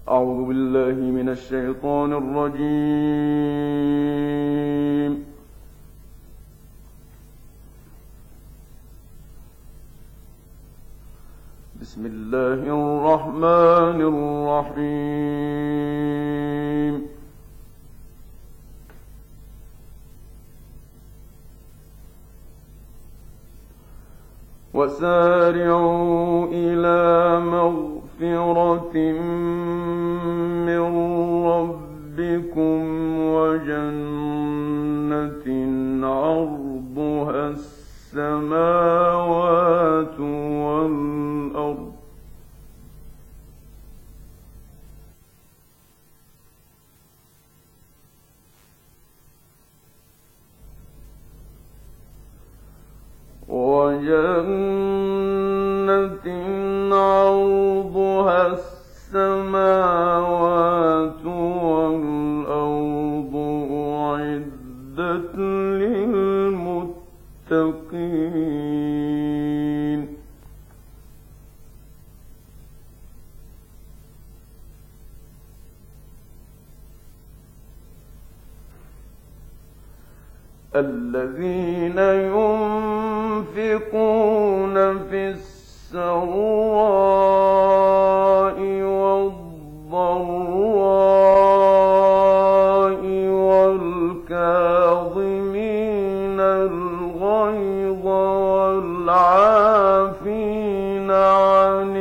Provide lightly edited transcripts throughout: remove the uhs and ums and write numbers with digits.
أعوذ بالله من الشيطان الرجيم. بسم الله الرحمن الرحيم. وسارعوا إلى مغفرة من ربكم وجنة عرضها السماوات والأرض عرضها السماوات والأرض أعدت للمتقين. الذين ينفقون في السراء والضراء والكاظمين الغيظ والعافين عن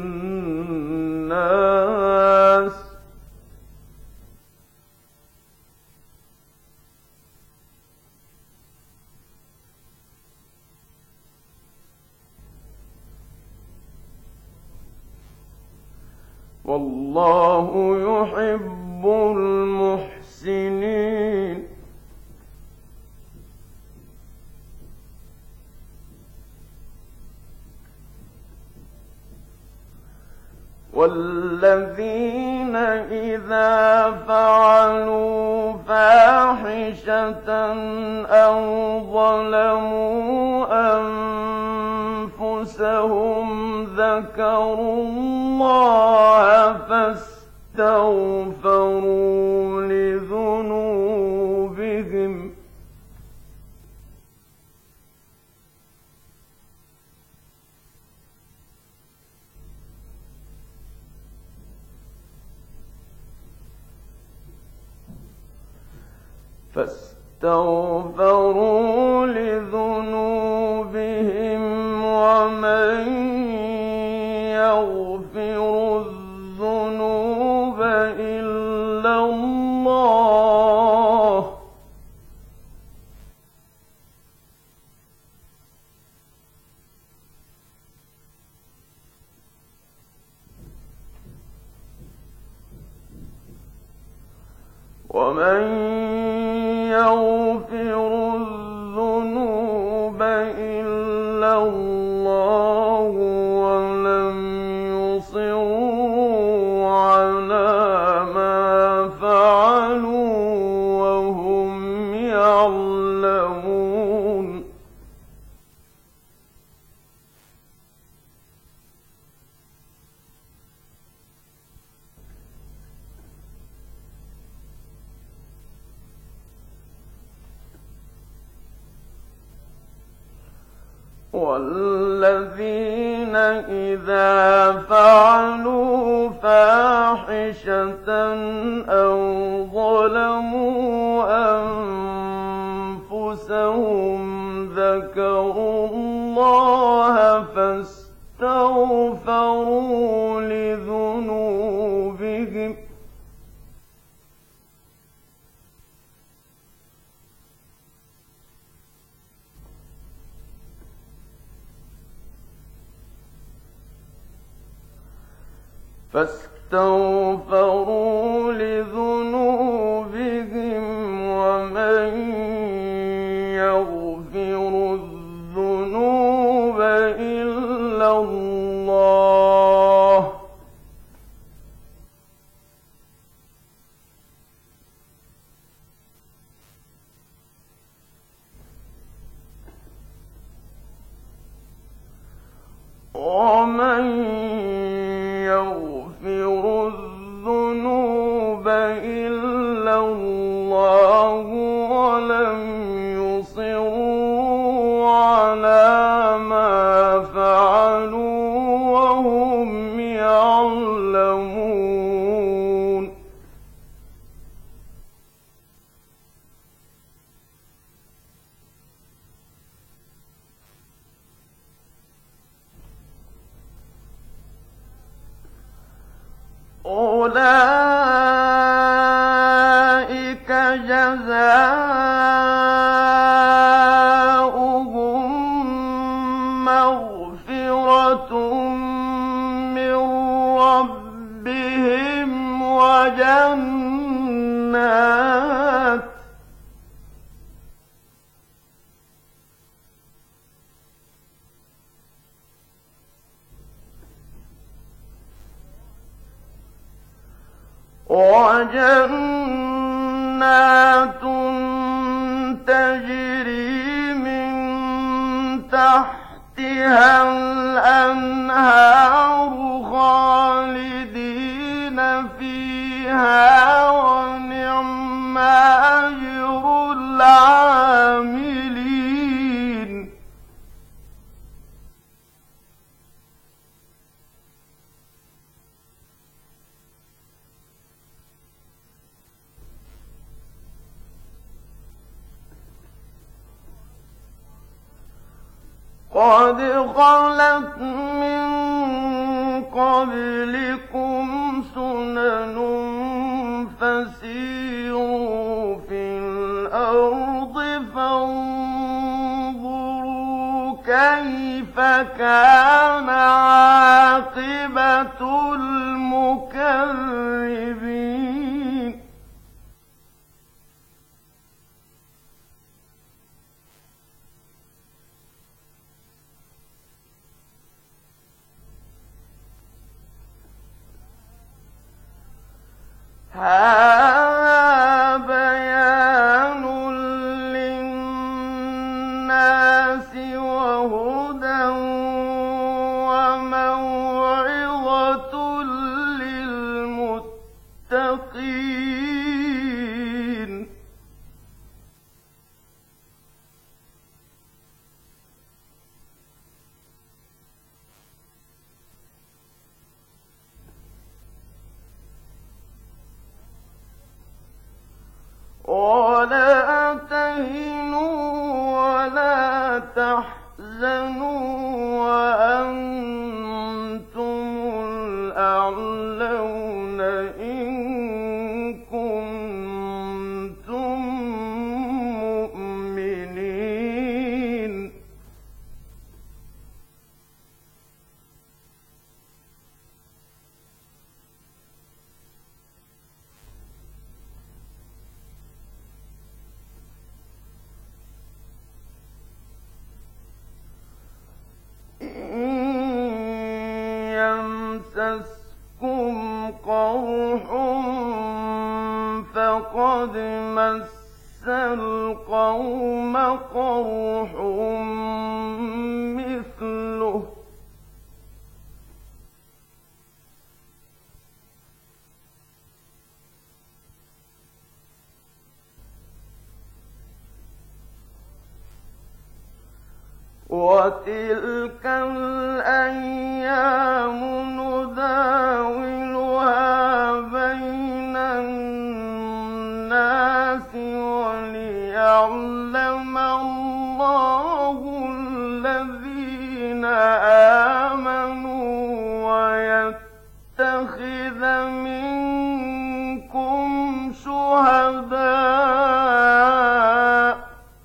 الناس والله يحب المحسنين. والذين إذا فعلوا فاحشة أو ظلموا أنفسهم ذكروا الله فاستغفروا لذنوبهم ومن يغفر الذنوب إلا الله ولم يصروا على ما فعلوا وهم يعلمون. والذين إذا فعلوا فاحشة أو ظلموا أنفسهم ذكروا الله فاستغفروا لذنوبهم ومن يغفر الذنوب إلا الله ومن يغفر الذنوب فعلوا وهم يعلمون أولئك جزاؤهم مغفرة من ربهم وجنات تجري من تحتها الأنهار خالدين فيها ونعم أجر العاملين قد خلت من قبلكم سنن فسيروا في الأرض فانظروا كيف كان عاقبة المكذبين هذا بيان للناس وهدى وموعظة للمتقين ولا تهنوا ولا تحزنوا وأنتم الأعلون إن كنتم مؤمنين يمسسكم قرح فقد مس القوم قرح مثله وتلك الأيام نداولها بين الناس وليعلم الله الذين آمنوا ويتخذ منكم شهداء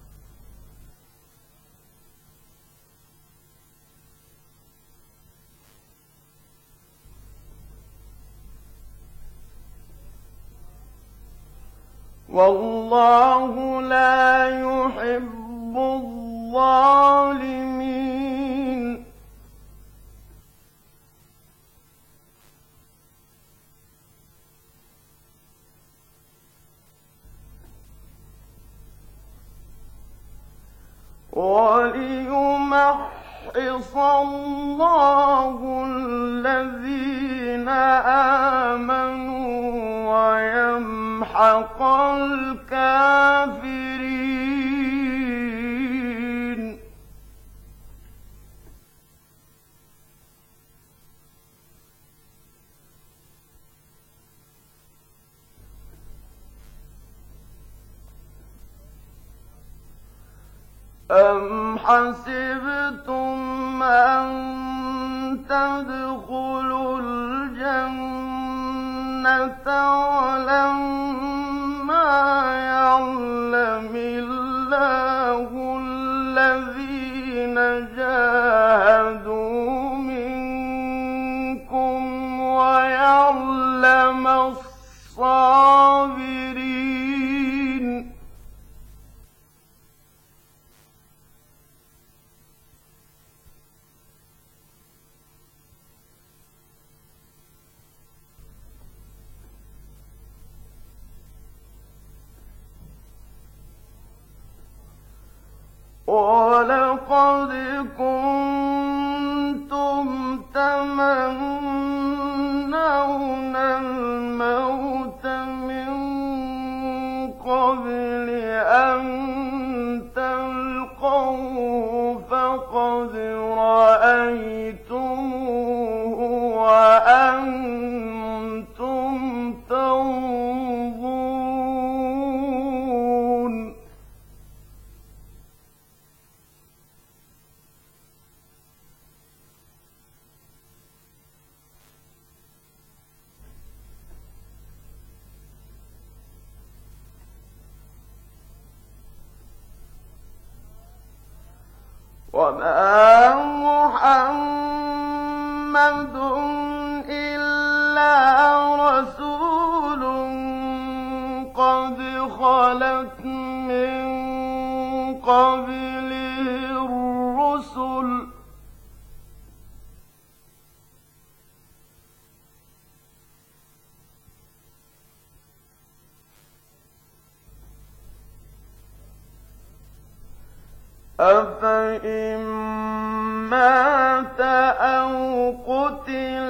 والله لا يحب الظالمين وليمحص الله الذين آمنوا ويمحق الكافرين أَمْ حَسِبْتُمْ أَن تَدْخُلُوا الْجَنَّةَ وَلَمَّا يَعْلَمِ اللَّهُ الَّذِينَ جَاهَدُوا مِنكُمْ وَيَعْلَمَ الصَّابِرِينَ. وَلَقَدْ كُنتُمْ تَمَنَّوْنَ الْمَوْتَ مِن قَبْلِ أَن تَلْقَوْهُ فَقَدْ رَأَيْتُمُوهُ وَأَنتُمْ تَنظُرُونَ. وَمَا مُحَمَّدٌ إِلَّا رَسُولٌ قَدْ خَلَتْ مِن قَبْلِهِ الرُّسُلُ أَفَإِن مَّاتَ أَوْ قُتِلَ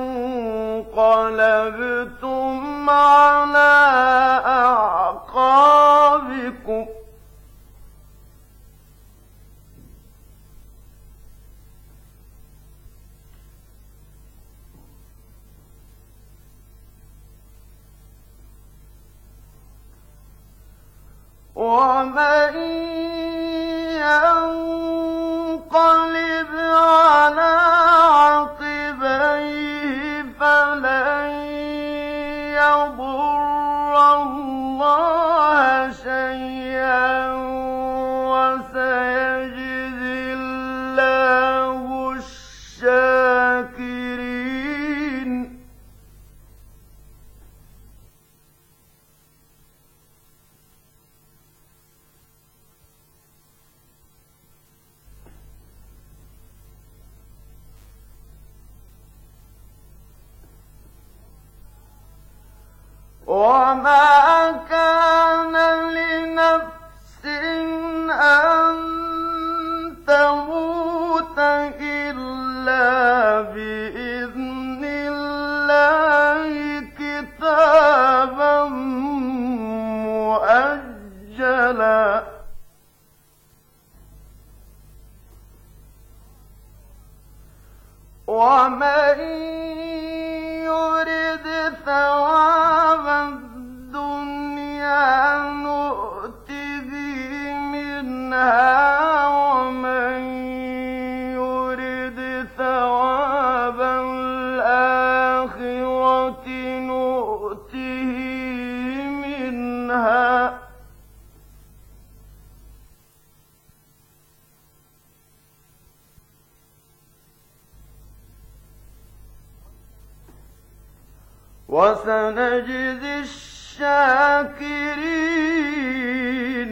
انقَلَبْتُمْ عَلَىٰ أَعْقَابِكُمْ ۚ وَمَن يَنقَلِبْ عَلَىٰ عَقِبَيْهِ فَلَن يَضُرَّ اللَّهَ شَيْئًا ۖ وَسَيَجْزِي اللَّهُ الشَّاكِرِينَ. وَمَا كَانَ لِنَفْسٍ أَن تَمُوتَ إِلَّا بِإِذْنِ اللَّهِ كِتَابًا مُّؤَجَّلًا ۗ وَمَن يُرِدْ ثَوَابَ الدُّنْيَا نُؤْتِهِ مِنْهَا وَمَن يُرِدْ ثَوَابَ الْآخِرَةِ نُؤْتِهِ مِنْهَا ۚ وَسَنَجْزِي الشَّاكِرِينَ.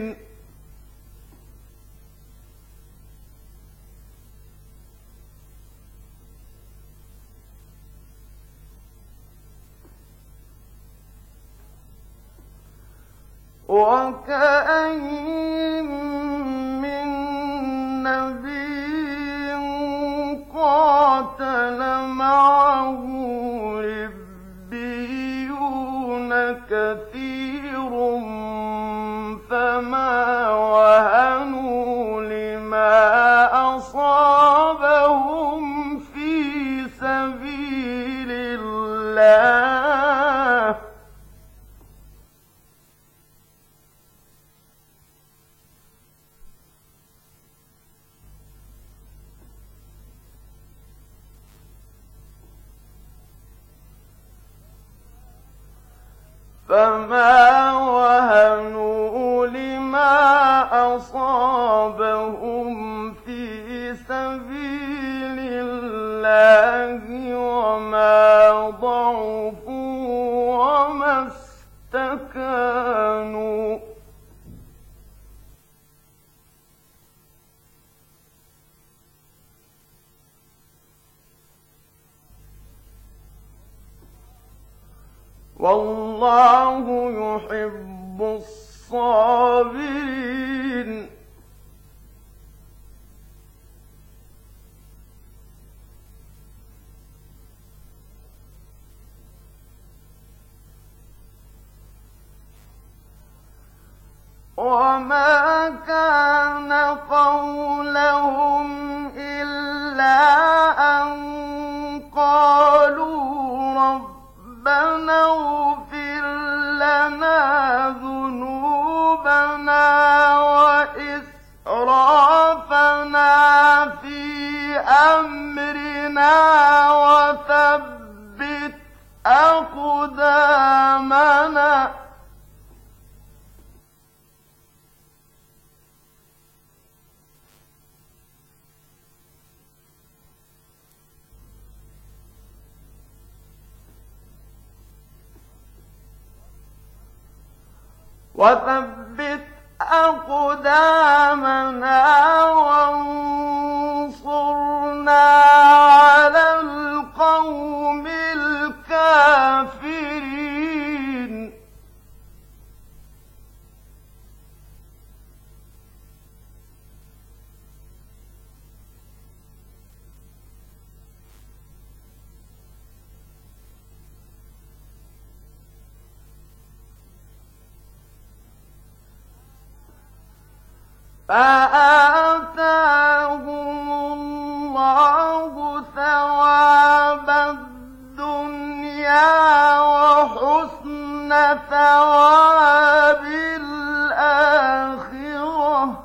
وَكَأَيِّن مِّن نَّبِيٍّ قَاتَلَ مَعَهُ رِبِّيُّونَ كَثِيرٌ فَمَا وَهَنُوا لِمَا أَصَابَهُمْ فِي سَبِيلِ اللَّهِ ۚ فما وهنوا لما أصابهم في سبيل الله وما ضعفوا وما استكانوا والله يحب الصابرين وما كان قولهم إلا أن قالوا ربنا اغفر لنا ذنوبنا وإسرافنا في أمرنا وثبت أقدامنا وانصرنا على القوم الكافرين فآتاهم الله ثواب الدنيا وحسن ثواب الآخرة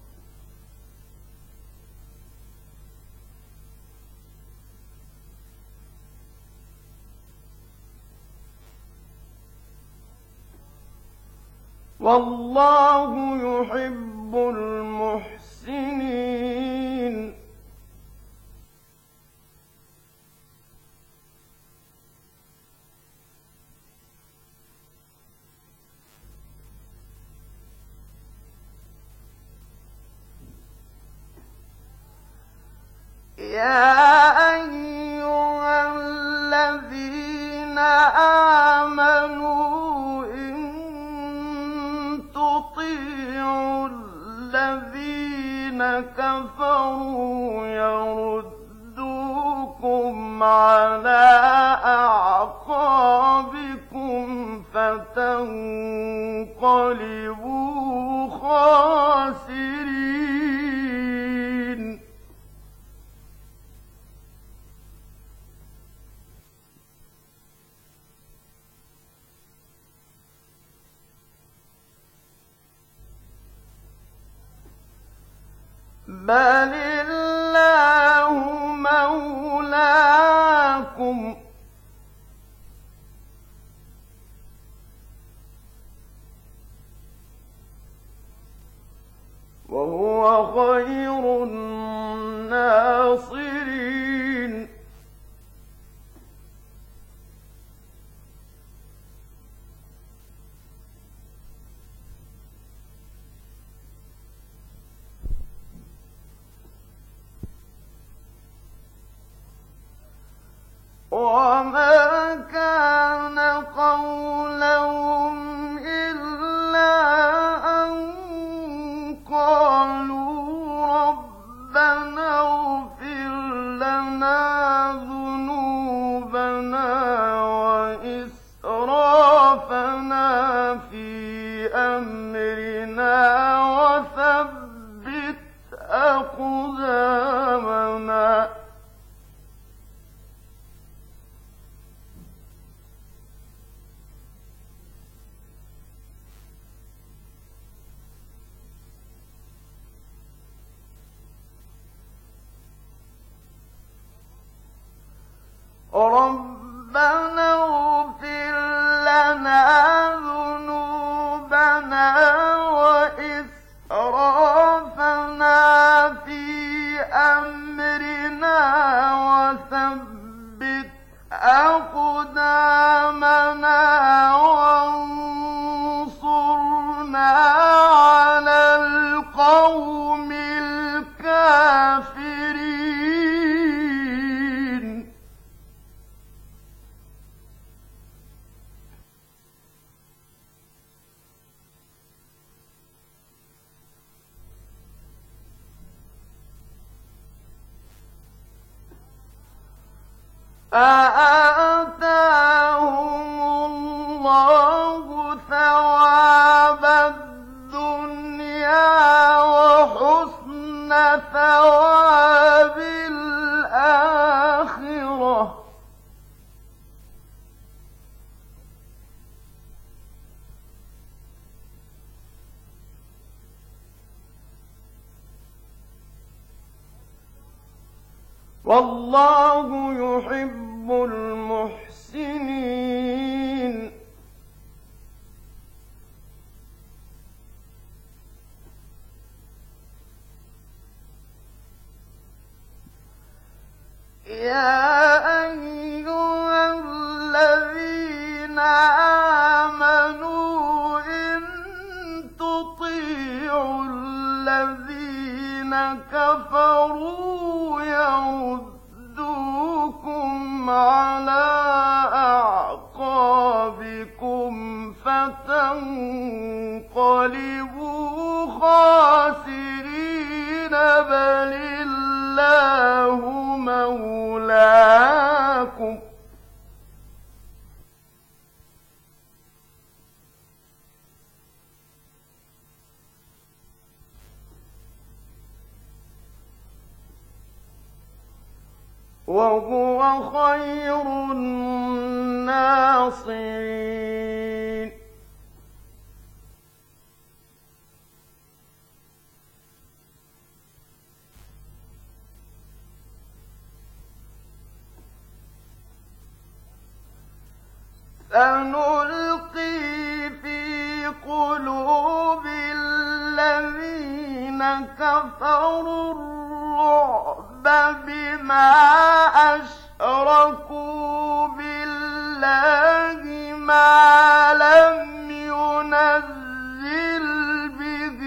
والله يحب المحسنين يا أيها الذين آمنوا إن تطيعوا الذين كفروا يردوكم على أعقابكم فتنقلبوا خاسرين بل الله مولاكم وهو خير الناصرين وما كان قولهم إلا أن قالوا ربنا اغفر لنا ذنوبنا وإسرافنا في أمرنا وثبت أقدامنا ربنا اغفر لنا أقدامنا وانصرنا على القوم الكافرين فآتاهم الله ثواب الدنيا وحسن ثواب الآخرة والله يحب المحسنين يا أيها الذين آمنوا إن تطيعوا الذين كفروا يردوكم على أعقابكم فتنقلبوا خاسرين بل الله مولاكم وهو خير الناصرين سنلقي في قلوب الذين كفروا الرعب بما أشركوا بالله ما لم ينزل به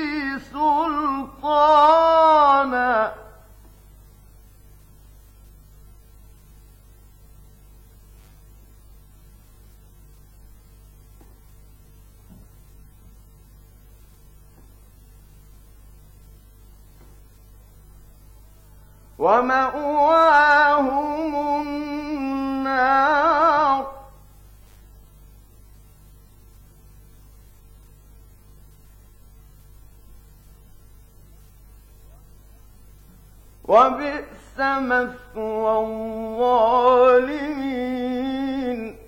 سلطانا ومأواهم النار وبئس مثوى الظالمين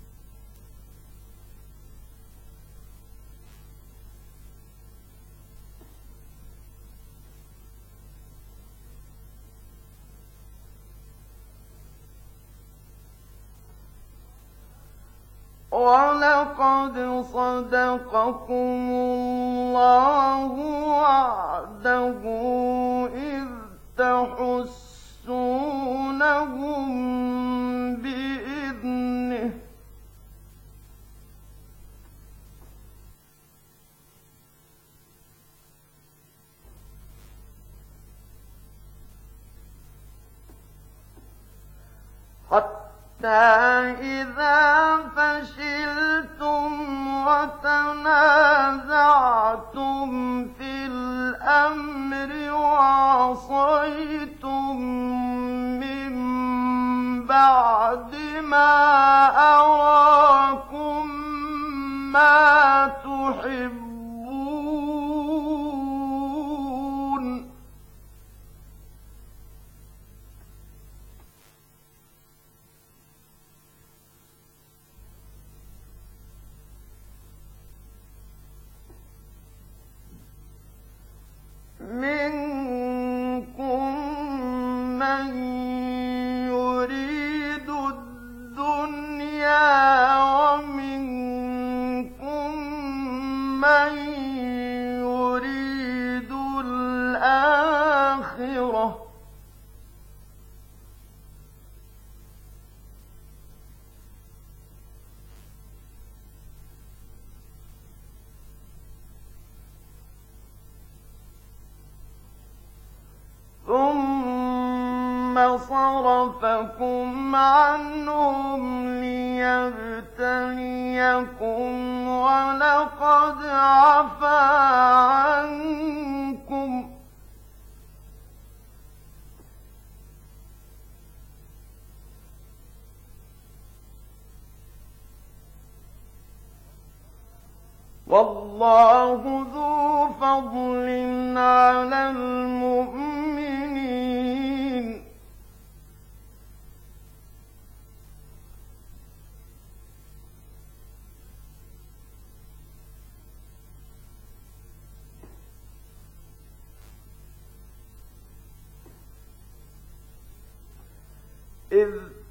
ولقد صدقكم الله وعده إذ تحسونهم بإذنه حتى إذا فشلتم وتنازعتم في الأمر وعصيتم من بعد ما أراكم ما تحبون منكم من يريد الدنيا ومنكم من ثم صرفكم عنهم ليبتليكم ولقد عفا عنكم والله ذو فضل على المؤمنين إذ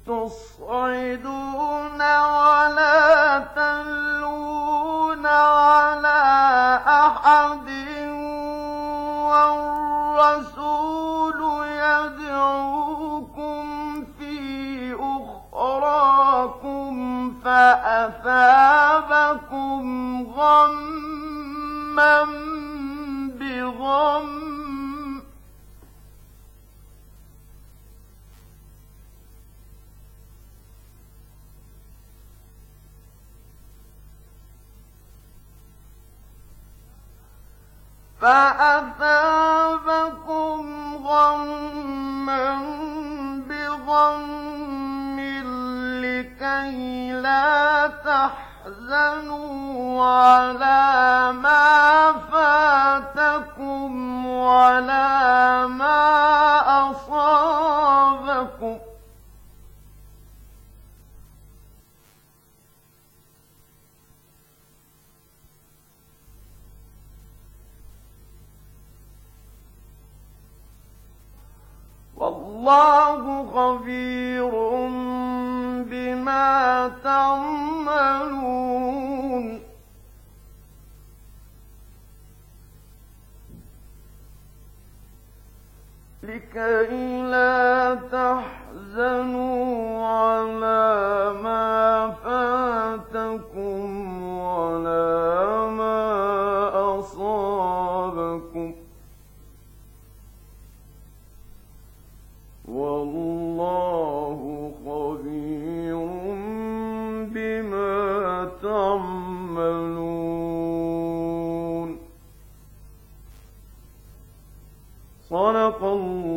تصعدون ولا تلوون على أحد والرسول يدعوكم في أخراكم فأثابكم غمّا بغم لكي لا تحزنوا على ما فاتكم ولا ما أصابكم والله خبير بما تعملون لكي لا تحزنوا على ما فاتكم ولا ما أصابكم والله خبير بما تعملون صدق الله